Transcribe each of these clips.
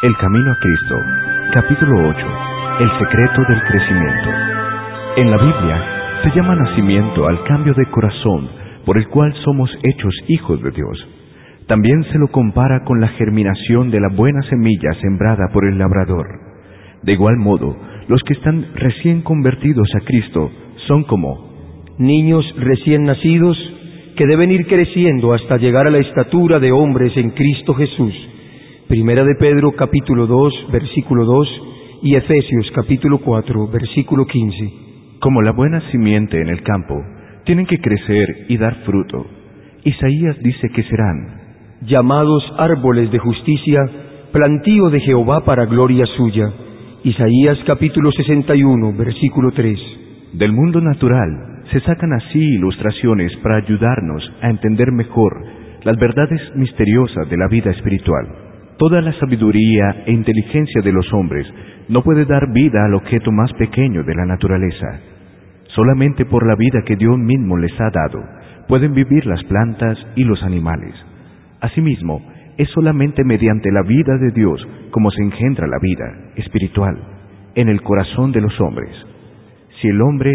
El camino a Cristo, capítulo 8, el secreto del crecimiento. En la Biblia se llama nacimiento al cambio de corazón por el cual somos hechos hijos de Dios. También se lo compara con la germinación de la buena semilla sembrada por el labrador. De igual modo, los que están recién convertidos a Cristo son como niños recién nacidos que deben ir creciendo hasta llegar a la estatura de hombres en Cristo Jesús. Primera de Pedro, capítulo 2, versículo 2, y Efesios, capítulo 4, versículo 15. Como la buena simiente en el campo, tienen que crecer y dar fruto. Isaías dice que serán llamados árboles de justicia, plantío de Jehová para gloria suya. Isaías, capítulo 61, versículo 3. Del mundo natural se sacan así ilustraciones para ayudarnos a entender mejor las verdades misteriosas de la vida espiritual. Toda la sabiduría e inteligencia de los hombres no puede dar vida al objeto más pequeño de la naturaleza. Solamente por la vida que Dios mismo les ha dado pueden vivir las plantas y los animales. Asimismo, es solamente mediante la vida de Dios como se engendra la vida espiritual en el corazón de los hombres. Si el hombre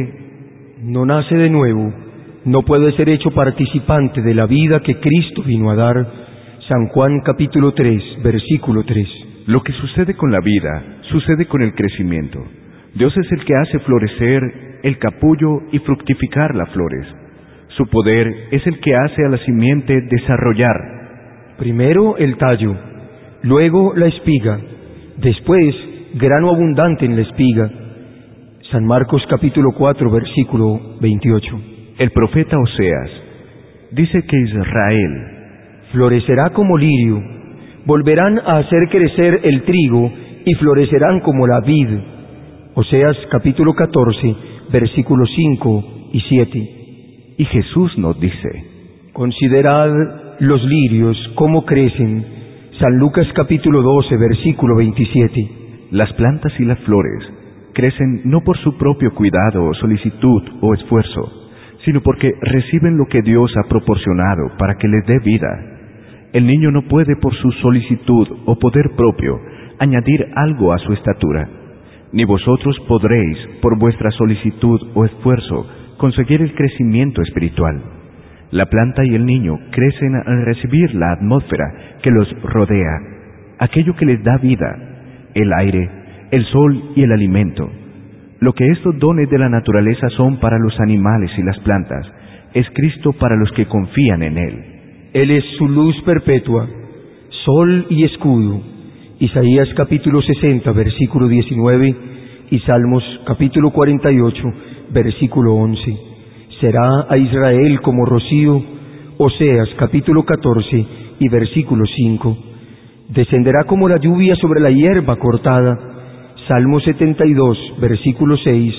no nace de nuevo, no puede ser hecho participante de la vida que Cristo vino a dar. San Juan capítulo 3, versículo 3. Lo que sucede con la vida, sucede con el crecimiento. Dios es el que hace florecer el capullo y fructificar las flores. Su poder es el que hace a la simiente desarrollar primero el tallo, luego la espiga, después grano abundante en la espiga. San Marcos capítulo 4, versículo 28. El profeta Oseas dice que Israel florecerá como lirio, volverán a hacer crecer el trigo y florecerán como la vid. Oseas capítulo 14, versículos 5 y 7. Y Jesús nos dice: considerad los lirios cómo crecen. San Lucas capítulo 12, versículo 27. Las plantas y las flores crecen no por su propio cuidado, solicitud o esfuerzo, sino porque reciben lo que Dios ha proporcionado para que les dé vida. El niño no puede por su solicitud o poder propio añadir algo a su estatura, ni vosotros podréis por vuestra solicitud o esfuerzo conseguir el crecimiento espiritual. La planta y el niño crecen al recibir la atmósfera que los rodea, aquello que les da vida, el aire, el sol y el alimento. Lo que estos dones de la naturaleza son para los animales y las plantas, es Cristo para los que confían en Él. Él es su luz perpetua, sol y escudo. Isaías capítulo 60, versículo 19, y Salmos capítulo 48, versículo 11. Será a Israel como rocío. Oseas capítulo 14 y versículo 5. Descenderá como la lluvia sobre la hierba cortada. Salmo 72, versículo 6.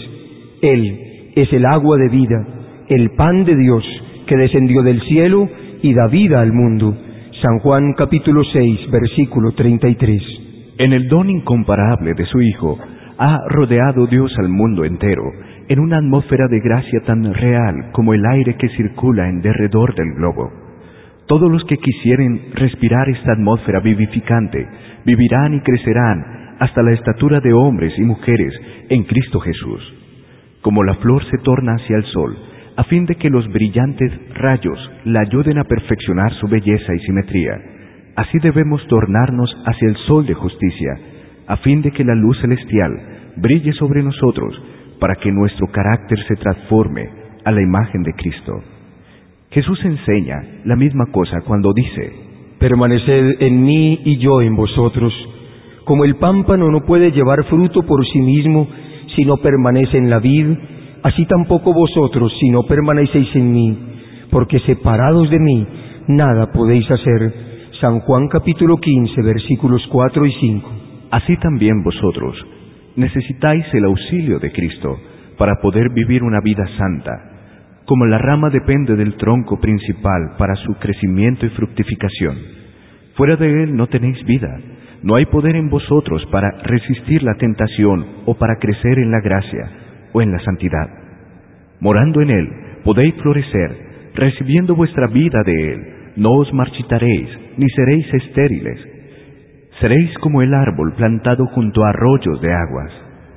Él es el agua de vida, el pan de Dios que descendió del cielo y da vida al mundo. San Juan capítulo 6, versículo 33. En el don incomparable de su Hijo, ha rodeado Dios al mundo entero, en una atmósfera de gracia tan real como el aire que circula en derredor del globo. Todos los que quisieren respirar esta atmósfera vivificante, vivirán y crecerán hasta la estatura de hombres y mujeres en Cristo Jesús. Como la flor se torna hacia el sol, a fin de que los brillantes rayos la ayuden a perfeccionar su belleza y simetría, así debemos tornarnos hacia el sol de justicia, a fin de que la luz celestial brille sobre nosotros, para que nuestro carácter se transforme a la imagen de Cristo. Jesús enseña la misma cosa cuando dice: permaneced en mí y yo en vosotros. Como el pámpano no puede llevar fruto por sí mismo si no permanece en la vid, así tampoco vosotros si no permanecéis en mí, porque separados de mí nada podéis hacer. San Juan capítulo 15, versículos 4 y 5. Así también vosotros necesitáis el auxilio de Cristo para poder vivir una vida santa. Como la rama depende del tronco principal para su crecimiento y fructificación, fuera de él no tenéis vida. No hay poder en vosotros para resistir la tentación o para crecer en la gracia o en la santidad. Morando en él podéis florecer, recibiendo vuestra vida de él. No os marchitaréis, ni seréis estériles. Seréis como el árbol plantado junto a arroyos de aguas.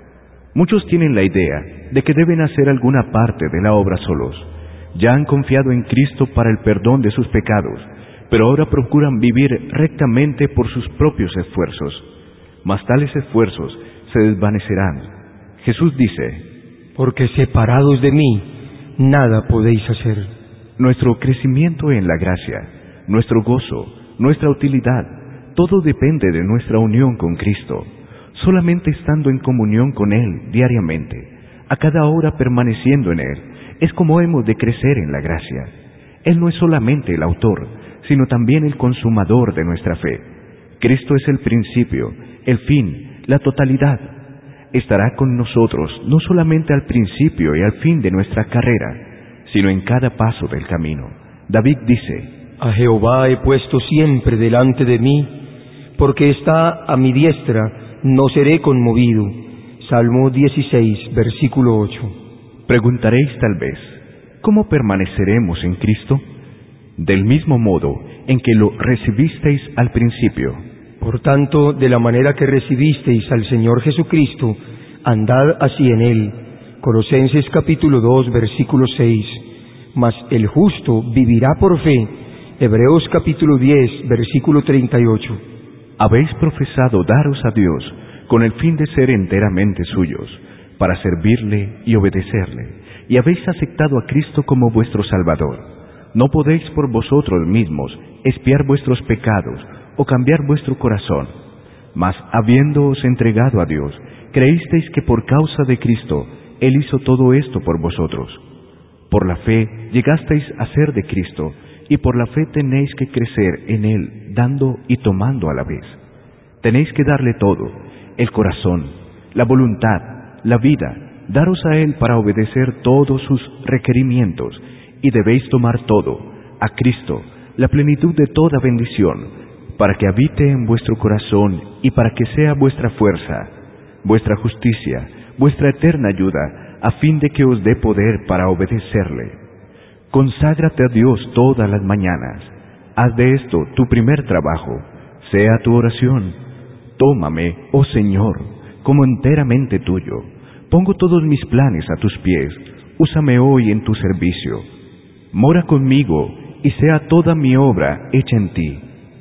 Muchos tienen la idea de que deben hacer alguna parte de la obra solos. Ya han confiado en Cristo para el perdón de sus pecados, pero ahora procuran vivir rectamente por sus propios esfuerzos. Mas tales esfuerzos se desvanecerán. Jesús dice: porque separados de mí, nada podéis hacer. Nuestro crecimiento en la gracia, nuestro gozo, nuestra utilidad, todo depende de nuestra unión con Cristo. Solamente estando en comunión con Él diariamente, a cada hora permaneciendo en Él, es como hemos de crecer en la gracia. Él no es solamente el autor, sino también el consumador de nuestra fe. Cristo es el principio, el fin, la totalidad. Estará con nosotros no solamente al principio y al fin de nuestra carrera, sino en cada paso del camino. David dice: a Jehová he puesto siempre delante de mí, porque está a mi diestra, no seré conmovido. Salmo 16, versículo 8. Preguntaréis tal vez: ¿cómo permaneceremos en Cristo? Del mismo modo en que lo recibisteis al principio. Por tanto, de la manera que recibisteis al Señor Jesucristo, andad así en Él. Colosenses capítulo 2, versículo 6. Mas el justo vivirá por fe. Hebreos capítulo 10, versículo 38. Habéis profesado daros a Dios con el fin de ser enteramente suyos, para servirle y obedecerle, y habéis aceptado a Cristo como vuestro Salvador. No podéis por vosotros mismos expiar vuestros pecados o cambiar vuestro corazón, mas habiéndoos entregado a Dios, creísteis que por causa de Cristo Él hizo todo esto por vosotros. Por la fe llegasteis a ser de Cristo, y por la fe tenéis que crecer en Él, dando y tomando a la vez. Tenéis que darle todo: el corazón, la voluntad, la vida, daros a Él para obedecer todos sus requerimientos, y debéis tomar todo, a Cristo, la plenitud de toda bendición, para que habite en vuestro corazón y para que sea vuestra fuerza, vuestra justicia, vuestra eterna ayuda, a fin de que os dé poder para obedecerle. Conságrate a Dios todas las mañanas. Haz de esto tu primer trabajo. Sea tu oración: tómame, oh Señor, como enteramente tuyo. Pongo todos mis planes a tus pies. Úsame hoy en tu servicio. Mora conmigo y sea toda mi obra hecha en ti.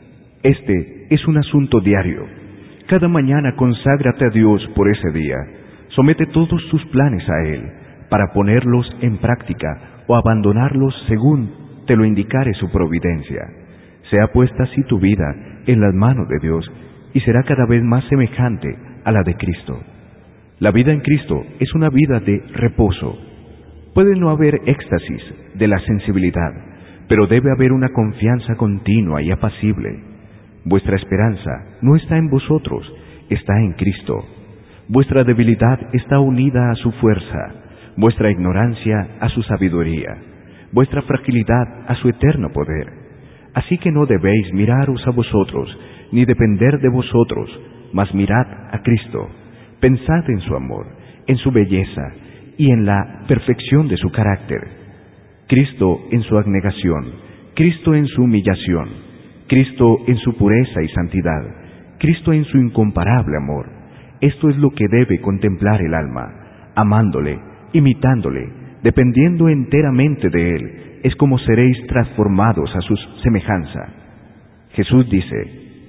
Este es un asunto diario. Cada mañana conságrate a Dios por ese día. Somete todos tus planes a Él, para ponerlos en práctica o abandonarlos según te lo indicare su providencia. Sea puesta así tu vida en las manos de Dios, y será cada vez más semejante a la de Cristo. La vida en Cristo es una vida de reposo. Puede no haber éxtasis de la sensibilidad, pero debe haber una confianza continua y apacible. Vuestra esperanza no está en vosotros, está en Cristo. Vuestra debilidad está unida a su fuerza, vuestra ignorancia a su sabiduría, vuestra fragilidad a su eterno poder. Así que no debéis miraros a vosotros, ni depender de vosotros, mas mirad a Cristo. Pensad en su amor, en su belleza y en la perfección de su carácter. Cristo en su abnegación, Cristo en su humillación, Cristo en su pureza y santidad, Cristo en su incomparable amor. Esto es lo que debe contemplar el alma. Amándole, imitándole, dependiendo enteramente de Él, es como seréis transformados a su semejanza. Jesús dice: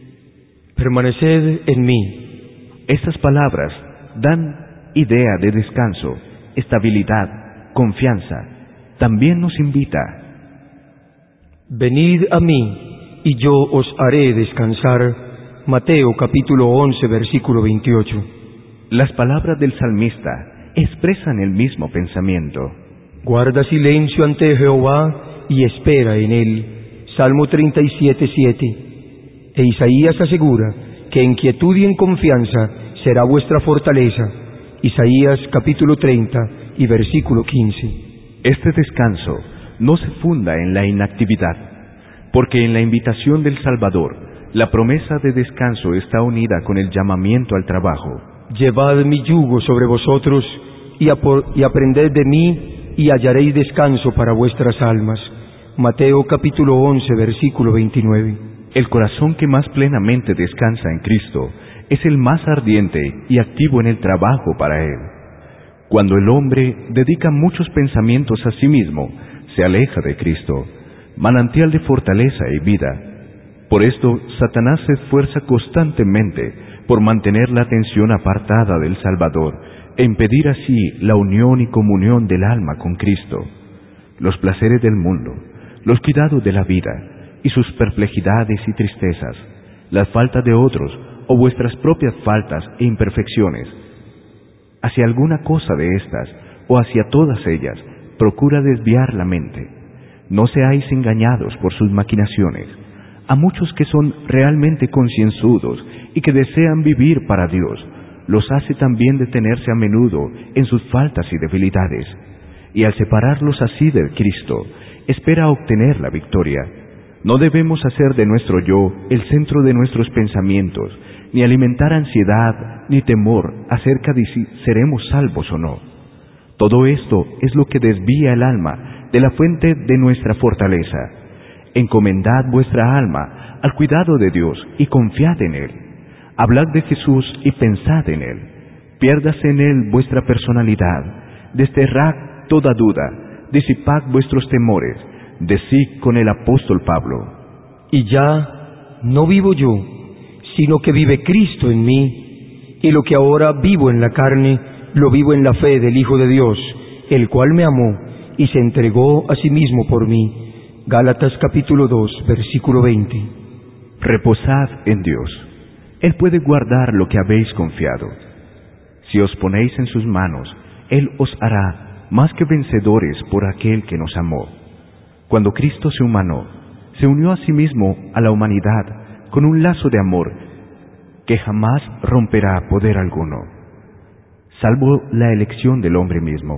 permaneced en mí. Estas palabras dan idea de descanso, estabilidad, confianza. También nos invita: venid a mí, y yo os haré descansar. Mateo capítulo 11, versículo 28. Las palabras del salmista expresan el mismo pensamiento. Guarda silencio ante Jehová y espera en Él. Salmo 37, 7. E Isaías asegura que en quietud y en confianza será vuestra fortaleza. Isaías capítulo 30 y versículo 15. Este descanso no se funda en la inactividad, porque en la invitación del Salvador, la promesa de descanso está unida con el llamamiento al trabajo. Llevad mi yugo sobre vosotros y aprended de mí, y hallaréis descanso para vuestras almas. Mateo capítulo 11, versículo 29. el corazón que más plenamente descansa en Cristo es el más ardiente y activo en el trabajo para Él. Cuando el hombre dedica muchos pensamientos a sí mismo, se aleja de Cristo, manantial de fortaleza y vida. Por esto, Satanás se esfuerza constantemente por mantener la atención apartada del Salvador e impedir así la unión y comunión del alma con Cristo. Los placeres del mundo, los cuidados de la vida y sus perplejidades y tristezas, la falta de otros o vuestras propias faltas e imperfecciones, hacia alguna cosa de estas o hacia todas ellas, procura desviar la mente. No seáis engañados por sus maquinaciones. A muchos que son realmente concienzudos y que desean vivir para Dios, los hace también detenerse a menudo en sus faltas y debilidades, y al separarlos así del Cristo, espera obtener la victoria. No debemos hacer de nuestro yo el centro de nuestros pensamientos, ni alimentar ansiedad ni temor acerca de si seremos salvos o no. Todo esto es lo que desvía el alma de la fuente de nuestra fortaleza. Encomendad vuestra alma al cuidado de Dios y confiad en Él. Hablad de Jesús y pensad en Él. Piérdase en Él vuestra personalidad. Desterrad toda duda. Disipad vuestros temores. Decid con el apóstol Pablo: y ya no vivo yo, sino que vive Cristo en mí, y lo que ahora vivo en la carne, lo vivo en la fe del Hijo de Dios, el cual me amó y se entregó a sí mismo por mí. Gálatas capítulo 2, versículo 20. Reposad en Dios. Él puede guardar lo que habéis confiado. Si os ponéis en sus manos, Él os hará más que vencedores por aquel que nos amó. Cuando Cristo se humanó, se unió a sí mismo a la humanidad con un lazo de amor que jamás romperá poder alguno, salvo la elección del hombre mismo.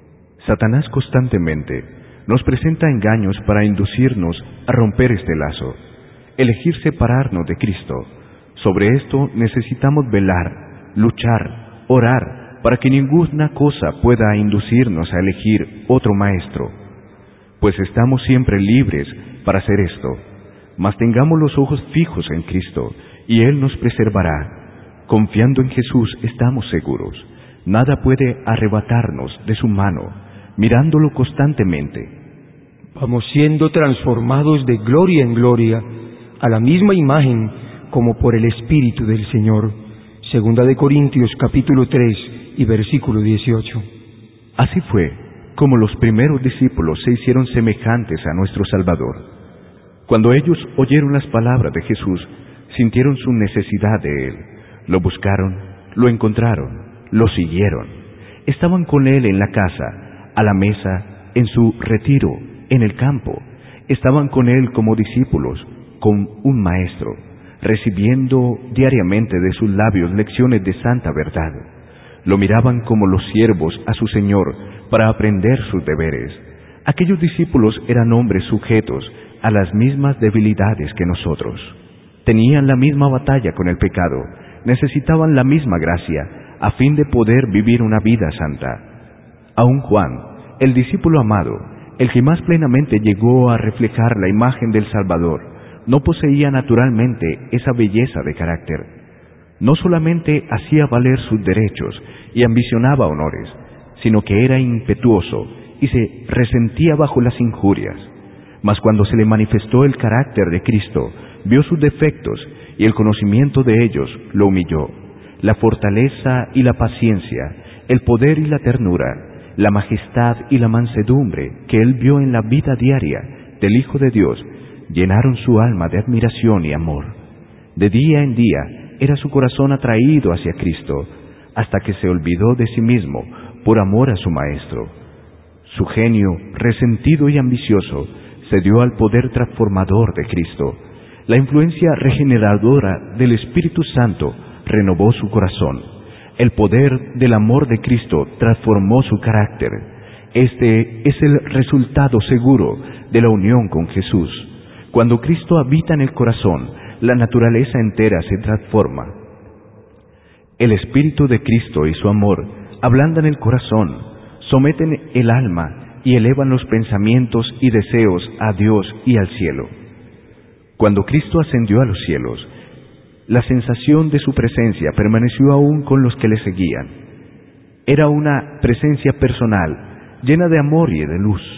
Satanás constantemente nos presenta engaños para inducirnos a romper este lazo, elegir separarnos de Cristo. Sobre esto necesitamos velar, luchar, orar, para que ninguna cosa pueda inducirnos a elegir otro maestro, pues estamos siempre libres para hacer esto. Mas tengamos los ojos fijos en Cristo, y Él nos preservará. Confiando en Jesús estamos seguros. Nada puede arrebatarnos de su mano, mirándolo constantemente. Vamos siendo transformados de gloria en gloria, a la misma imagen como por el Espíritu del Señor. Segunda de Corintios capítulo 3 y versículo 18. Así fue como los primeros discípulos se hicieron semejantes a nuestro Salvador. Cuando ellos oyeron las palabras de Jesús, sintieron su necesidad de Él. Lo buscaron, lo encontraron, lo siguieron. Estaban con Él en la casa, a la mesa, en su retiro, en el campo. Estaban con Él como discípulos, con un maestro, recibiendo diariamente de sus labios lecciones de santa verdad. Lo miraban como los siervos a su Señor para aprender sus deberes. Aquellos discípulos eran hombres sujetos a las mismas debilidades que nosotros. Tenían la misma batalla con el pecado, necesitaban la misma gracia a fin de poder vivir una vida santa. Aun Juan, el discípulo amado, el que más plenamente llegó a reflejar la imagen del Salvador, no poseía naturalmente esa belleza de carácter. No solamente hacía valer sus derechos y ambicionaba honores, sino que era impetuoso y se resentía bajo las injurias. Mas cuando se le manifestó el carácter de Cristo, vio sus defectos y el conocimiento de ellos lo humilló. La fortaleza y la paciencia, el poder y la ternura, la majestad y la mansedumbre que él vio en la vida diaria del Hijo de Dios, llenaron su alma de admiración y amor. De día en día era su corazón atraído hacia Cristo, hasta que se olvidó de sí mismo por amor a su Maestro. Su genio, resentido y ambicioso, se dio al poder transformador de Cristo. La influencia regeneradora del Espíritu Santo renovó su corazón. El poder del amor de Cristo transformó su carácter. Este es el resultado seguro de la unión con Jesús. Cuando Cristo habita en el corazón, la naturaleza entera se transforma. El Espíritu de Cristo y su amor ablandan el corazón, someten el alma y elevan los pensamientos y deseos a Dios y al cielo. Cuando Cristo ascendió a los cielos, la sensación de su presencia permaneció aún con los que le seguían. Era una presencia personal, llena de amor y de luz.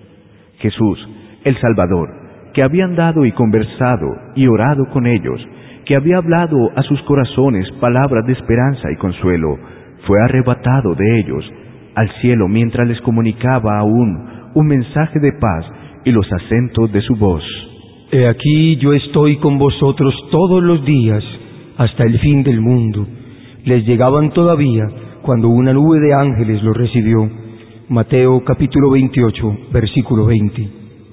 Jesús, el Salvador, que había andado y conversado y orado con ellos, que había hablado a sus corazones palabras de esperanza y consuelo, fue arrebatado de ellos al cielo mientras les comunicaba aún un mensaje de paz y los acentos de su voz. He aquí yo estoy con vosotros todos los días hasta el fin del mundo. Les llegaban todavía cuando una nube de ángeles los recibió. Mateo capítulo 28, versículo 20.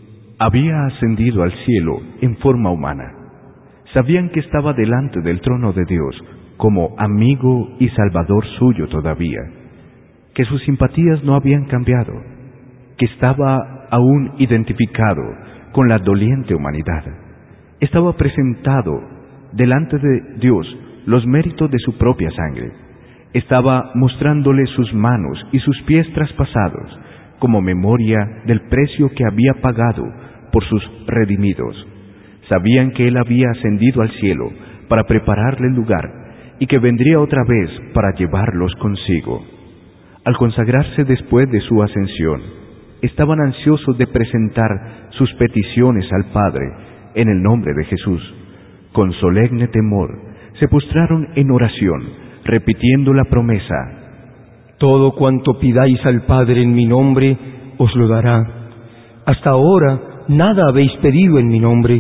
Había ascendido al cielo en forma humana. Sabían que estaba delante del trono de Dios como amigo y salvador suyo todavía, que sus simpatías no habían cambiado, que estaba aún identificado con la doliente humanidad. Estaba presentado delante de Dios los méritos de su propia sangre. Estaba mostrándole sus manos y sus pies traspasados como memoria del precio que había pagado por sus redimidos. Sabían que Él había ascendido al cielo para prepararle el lugar y que vendría otra vez para llevarlos consigo. Al consagrarse después de su ascensión, estaban ansiosos de presentar sus peticiones al Padre en el nombre de Jesús. Con solemne temor, se postraron en oración, repitiendo la promesa: todo cuanto pidáis al Padre en mi nombre, os lo dará. Hasta ahora nada habéis pedido en mi nombre.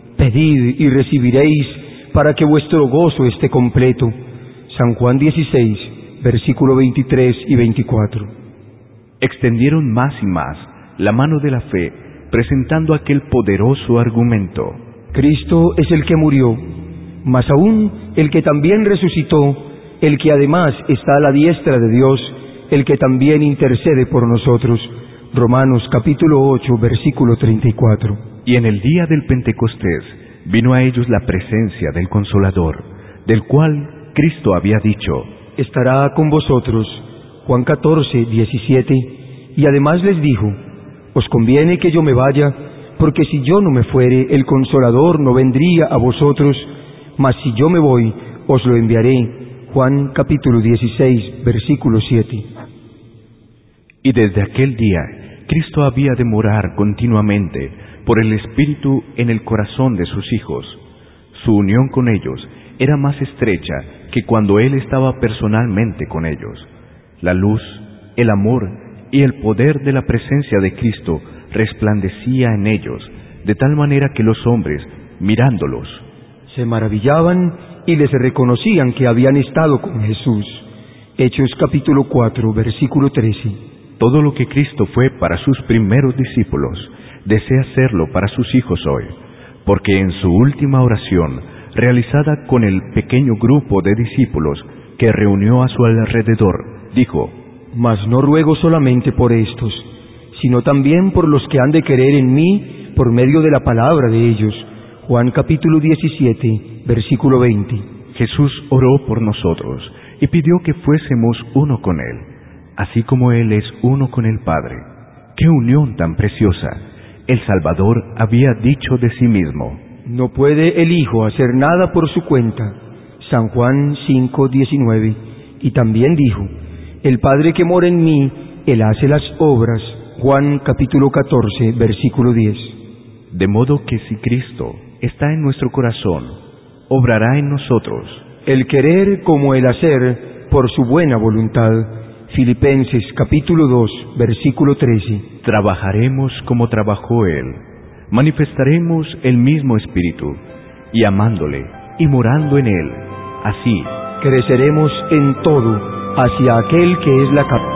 Pedid y recibiréis, para que vuestro gozo esté completo. San Juan 16, versículo 23 y 24. Extendieron más y más la mano de la fe, presentando aquel poderoso argumento: Cristo es el que murió, mas aún el que también resucitó, el que además está a la diestra de Dios, el que también intercede por nosotros. Romanos capítulo 8, versículo 34. Y en el día del Pentecostés vino a ellos la presencia del Consolador, del cual Cristo había dicho: estará con vosotros. Juan 14, 17. Y además les dijo: os conviene que yo me vaya, porque si yo no me fuere, el Consolador no vendría a vosotros, mas si yo me voy, os lo enviaré. Juan capítulo 16, versículo 7. Y desde aquel día, Cristo había de morar continuamente por el Espíritu en el corazón de sus hijos. Su unión con ellos era más estrecha que cuando Él estaba personalmente con ellos. La luz, el amor y el poder de la presencia de Cristo resplandecía en ellos, de tal manera que los hombres, mirándolos, se maravillaban y les reconocían que habían estado con Jesús. Hechos capítulo 4, versículo 13. Todo lo que Cristo fue para sus primeros discípulos, desea serlo para sus hijos hoy, porque en su última oración, realizada con el pequeño grupo de discípulos que reunió a su alrededor, dijo: mas no ruego solamente por estos, sino también por los que han de creer en mí por medio de la palabra de ellos. Juan capítulo 17, versículo 20. Jesús oró por nosotros y pidió que fuésemos uno con Él, así como Él es uno con el Padre. ¡Qué unión tan preciosa! El Salvador había dicho de sí mismo: no puede el Hijo hacer nada por su cuenta. San Juan 5, 19. Y también dijo: el Padre que mora en mí, Él hace las obras. Juan capítulo 14, versículo 10. De modo que si Cristo está en nuestro corazón, obrará en nosotros el querer como el hacer por su buena voluntad. Filipenses capítulo 2, versículo 13. Trabajaremos como trabajó Él, manifestaremos el mismo espíritu, y amándole y morando en Él, así creceremos en todo hacia aquel que es la cabeza.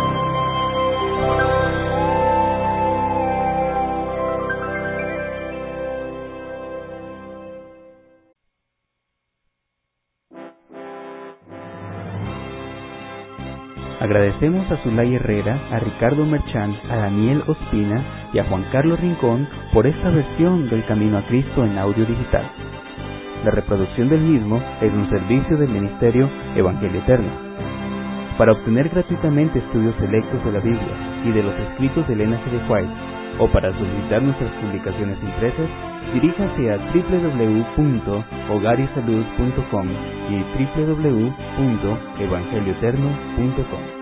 Agradecemos a Zulay Herrera, a Ricardo Merchán, a Daniel Ospina y a Juan Carlos Rincón por esta versión del Camino a Cristo en audio digital. La reproducción del mismo es un servicio del Ministerio Evangelio Eterno. Para obtener gratuitamente estudios selectos de la Biblia y de los escritos de Elena G. de White, o para solicitar nuestras publicaciones impresas, diríjase a www.hogarysalud.com y www.evangelioeterno.com.